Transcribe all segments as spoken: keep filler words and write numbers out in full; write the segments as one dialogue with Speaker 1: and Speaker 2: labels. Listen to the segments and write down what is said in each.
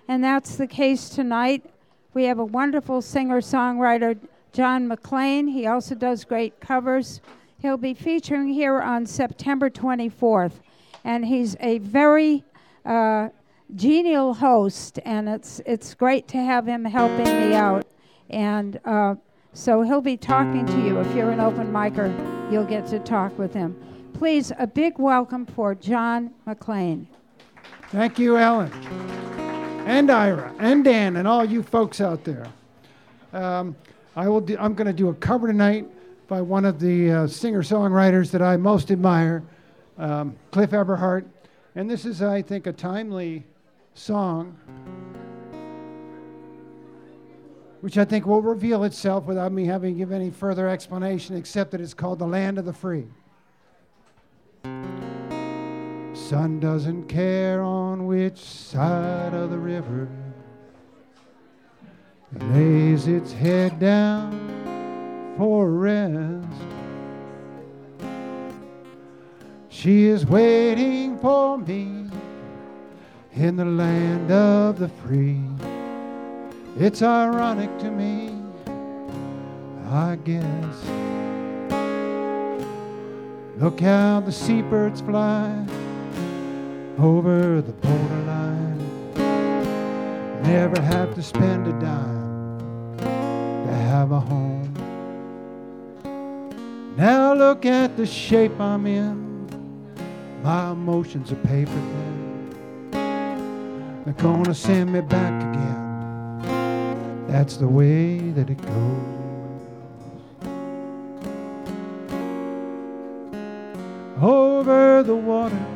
Speaker 1: and that's the case tonight. We have a wonderful singer-songwriter, John McLean. He also does great covers. He'll be featuring here on September twenty-fourth, and he's a very uh, genial host, and it's it's great to have him helping me out. And uh, so he'll be talking to you. If you're an open micer, you'll get to talk with him. Please, a big welcome for John McLean.
Speaker 2: Thank you, Ellen, and Ira, and Dan, and all you folks out there. Um, I will. Do, I'm going to do a cover tonight by one of the uh, singer-songwriters that I most admire, um, Cliff Everhart. And this is, I think, a timely song, which I think will reveal itself without me having to give any further explanation, except that it's called The Land of the Free. Sun doesn't care on which side of the river it lays its head down for rest. She is waiting for me in the land of the free. It's ironic to me, I guess. Look how the seabirds fly over the borderline. Never have to spend a dime to have a home. Now look at the shape I'm in. My emotions are paper thin. They're gonna send me back again. That's the way that it goes. Over the water,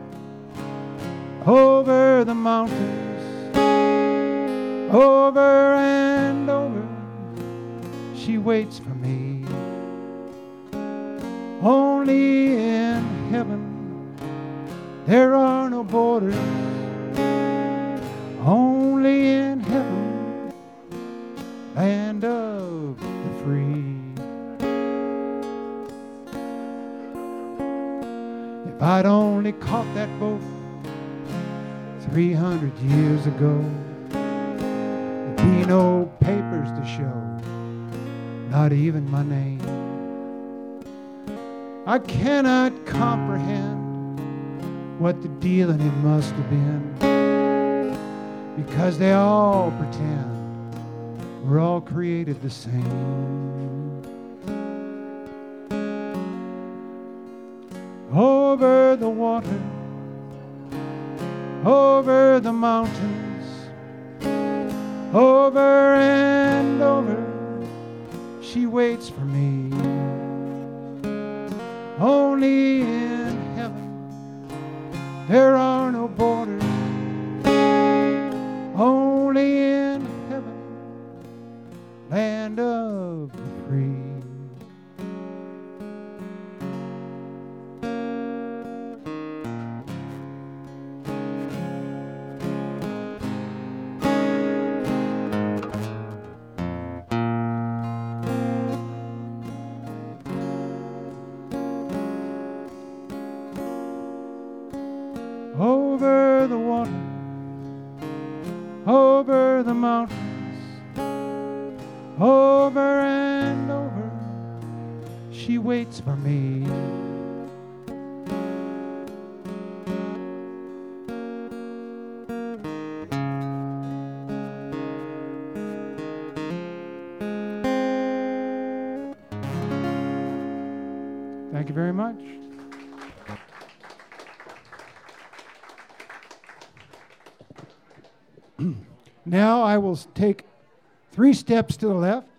Speaker 2: over the mountains, over and over, she waits for me. Only in heaven there are no borders. Only in heaven, land of the free. If I'd only caught that boat three hundred years ago, there'd be no papers to show, not even my name. I cannot comprehend what the dealing it must have been, because they all pretend we're all created the same. Over the water, over the mountains, over and over, she waits for me. Only in heaven there are no borders. Only in heaven, land of the free. Over the water, over the mountains, over and over, she waits for me. Thank you very much. Now I will take three steps to the left.